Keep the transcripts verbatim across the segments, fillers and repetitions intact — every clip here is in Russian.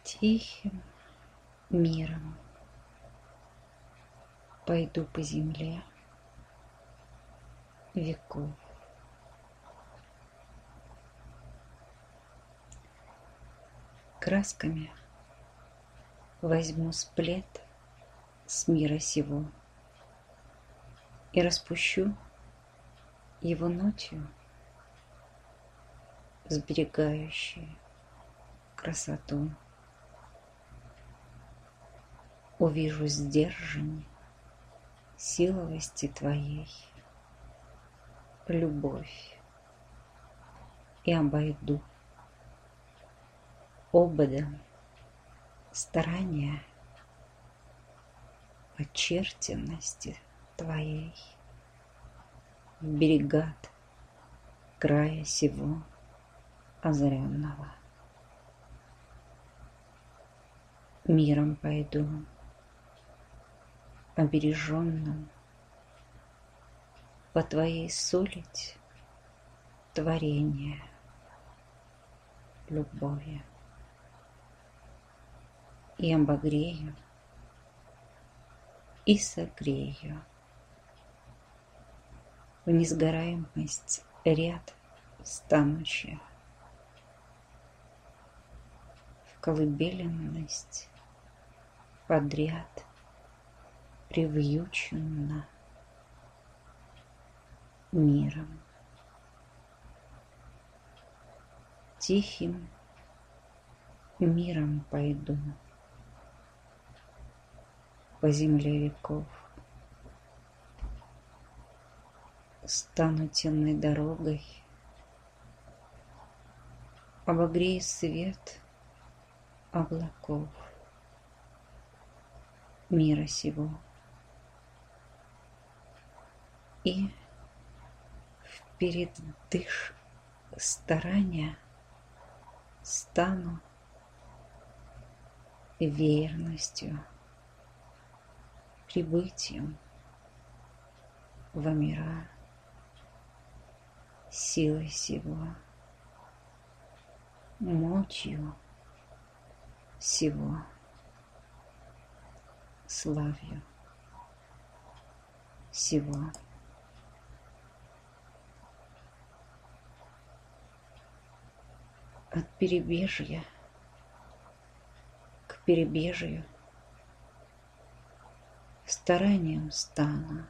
Тихим миром пойду по земле веков. Красками возьму сплет с мира сего и распущу его ночью, сберегающей красоту. Увижу сдержань силовости твоей, любовь, и обойду ободом старания очерченности твоей в берегат края сего озаренного. Миром пойду, обереженным, по твоей солить творение любовью, и обогрею, и согрею в несгораемость ряд станущих, в колыбеленность подряд привьюченно миром. Тихим миром пойду по земле веков, стану темной дорогой, обогрею свет облаков мира сего, и впереддыш старания стану верностью, прибытием во мира силой сего, мочью сего, славью сего. От перебежья к перебежью старанием стану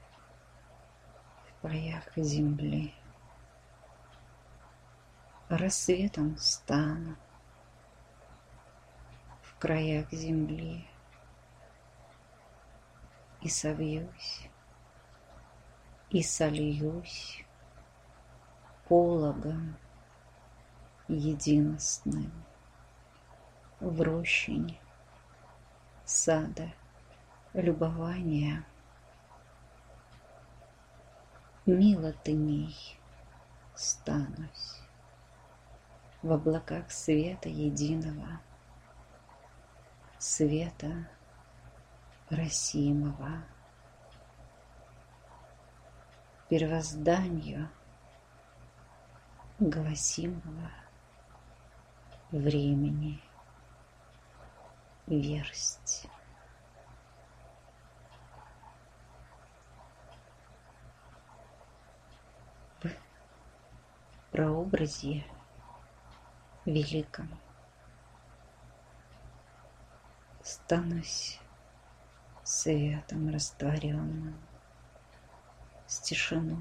в краях земли, рассветом стану в краях земли, и совьюсь, и сольюсь пологом единственным в рощине сада любования. Милостыней станусь в облаках света единого, света просимого, первозданию гласимого времени версть. В прообразе великом станусь светом растворенным, с тишиной,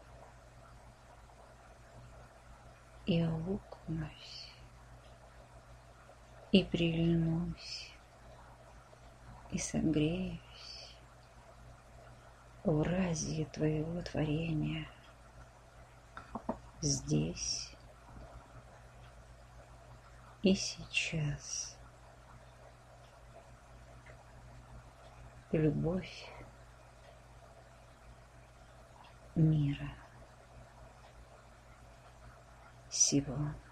и аукнусь, и прильнусь, и согреюсь в разе твоего творения здесь и сейчас. Любовь мира сего.